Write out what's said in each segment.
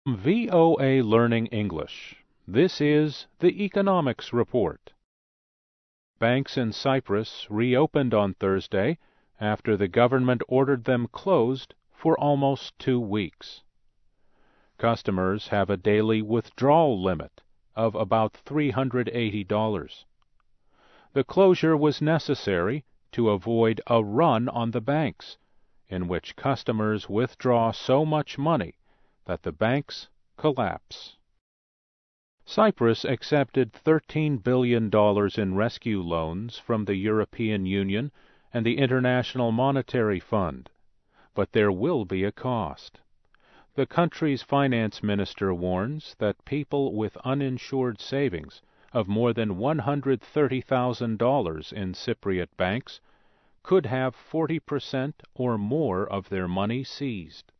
VOA Learning English. This is the Economics Report. Banks in Cyprus reopened on Thursday after the government ordered them closed for almost 2 weeks. Customers have a daily withdrawal limit of about $380. The closure was necessary to avoid a run on the banks, in which customers withdraw so much money that the banks collapse. Cyprus accepted $13 billion in rescue loans from the European Union and the International Monetary Fund, but there will be a cost. The country's finance minister warns that people with uninsured savings of more than $130,000 in Cypriot banks could have 40% or more of their money seized.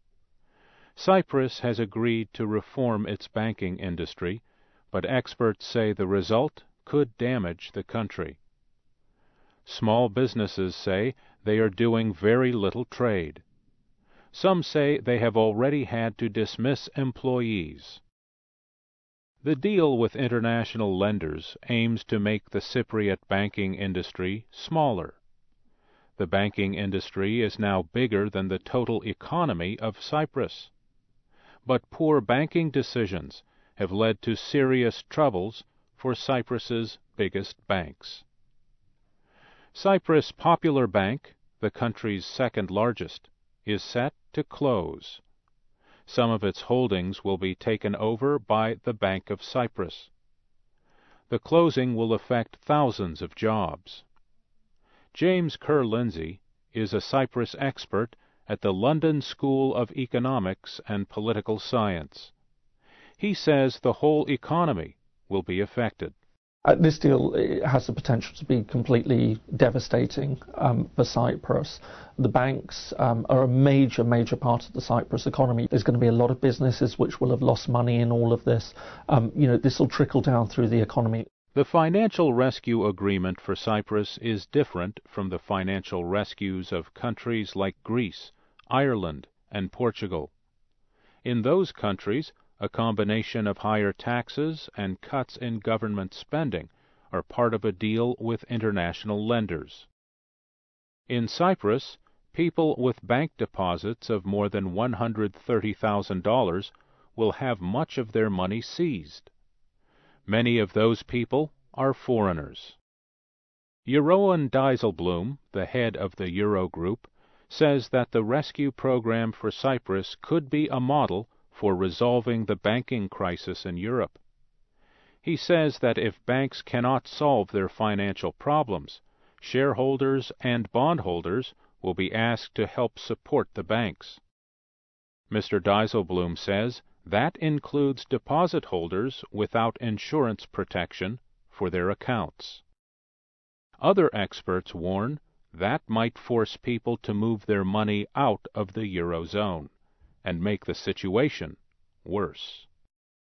Cyprus has agreed to reform its banking industry, but experts say the result could damage the country. Small businesses say they are doing very little trade. Some say they have already had to dismiss employees. The deal with international lenders aims to make the Cypriot banking industry smaller. The banking industry is now bigger than the total economy of Cyprus. But poor banking decisions have led to serious troubles for Cyprus's biggest banks. Cyprus Popular Bank, the country's second largest, is set to close. Some of its holdings will be taken over by the Bank of Cyprus. The closing will affect thousands of jobs. James Kerr Lindsay is a Cyprus expert at the London School of Economics and Political Science. He says the whole economy will be affected. This deal has the potential to be completely devastating for Cyprus. The banks are a major part of the Cyprus economy. There's going to be a lot of businesses which will have lost money in all of this. This will trickle down through the economy. The financial rescue agreement for Cyprus is different from the financial rescues of countries like Greece, Ireland, and Portugal. In those countries, a combination of higher taxes and cuts in government spending are part of a deal with international lenders. In Cyprus, people with bank deposits of more than $130,000 will have much of their money seized. Many of those people are foreigners. Jeroen Dijsselbloem, the head of the Eurogroup, says that the rescue program for Cyprus could be a model for resolving the banking crisis in Europe. He says that if banks cannot solve their financial problems, shareholders and bondholders will be asked to help support the banks. Mr. Dijsselbloem says that includes deposit holders without insurance protection for their accounts. Other experts warn that might force people to move their money out of the Eurozone and make the situation worse.